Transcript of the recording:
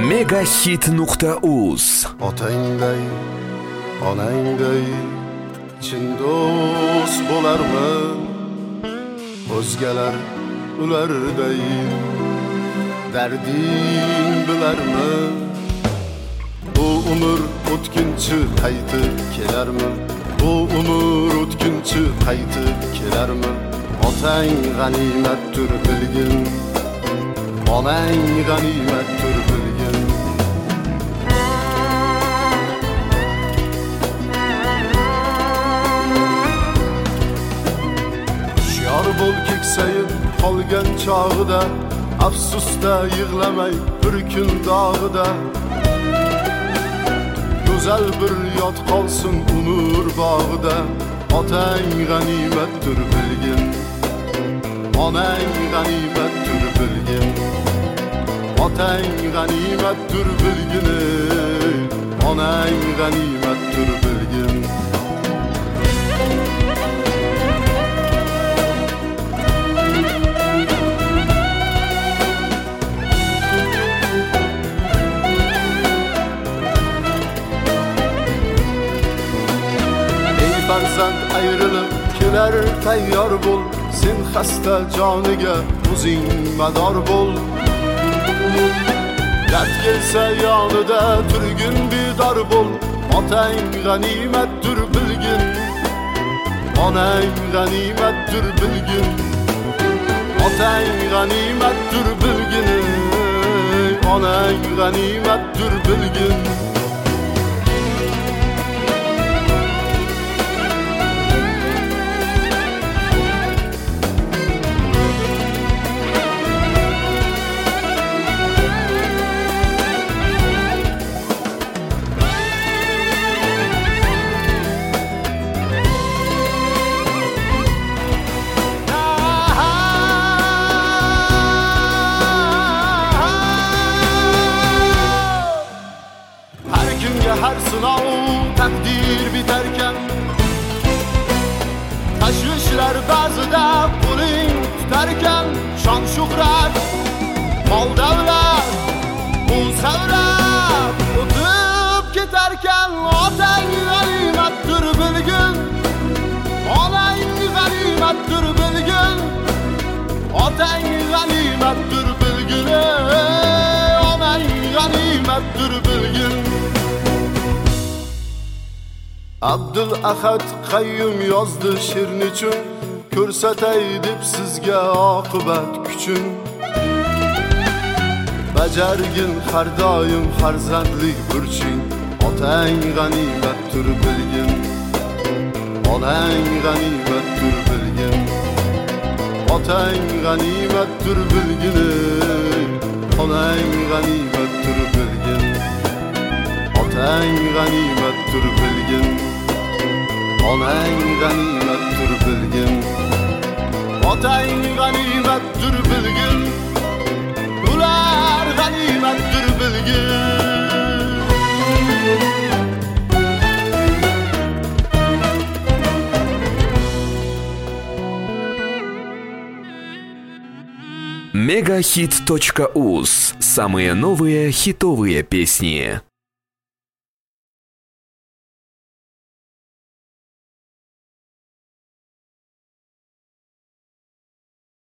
Megahit.uz. Otangday, onangday chin do'st bo'larmi? O'zgalar ularday darding bilarmi? Bu umr o'tkinchi qaytib kelarmi? Bu umr o'tkinchi qaytib kelarmi? Otang g'animatdir bilgin, onang g'animatdir bilgin. Hushyor bo'l keksayib qolgan chog'ida, afsusda yig'lamay bir kun dog'ida. Go'zal bir yod qolsin umr bog'ida. Otang g'animatdir bilgin, onang g'animatdir bilgin. Otang g'animatdir bilgin, onang g'animatdir bilgin. Farzand ayrılıp keler tayyor bol. Sen hasta joniga o'zing mador bol. Dard kelsa yonida turgin bedor bol. Otang g'animatdir bilgin, onang g'animatdir bilgin. Otang g'animatdir bilgin, onang g'animatdir bilgin. Her sınav takdir biterken, tashvishlar ba'zida qo'ling tutarkan, shon shuhrat, mol davlat bu savrab o'tib ketarkan. Otang g'animatdir bilgin, onang g'animatdir bilgin. Otang g'animatdir bilgin, onang g'animatdir bilgin. Abdul Ahad Qayyum yozdi she'rni uchun, ko'rsatay deb sizga oqibat kuchun. Bajargin har doim farzandlik burching. Otang g'animatdir bilgin, onang g'animatdir bilgin. Otang g'animatdir bilgin, onang g'animatdir bilgin. Otang g'animatdir bilgin, onang g'animatdir bilgin. Otang g'animatdir bilgin, ular g'animatdir bilgin. Megahit.uz. Самые новые хитовые песни.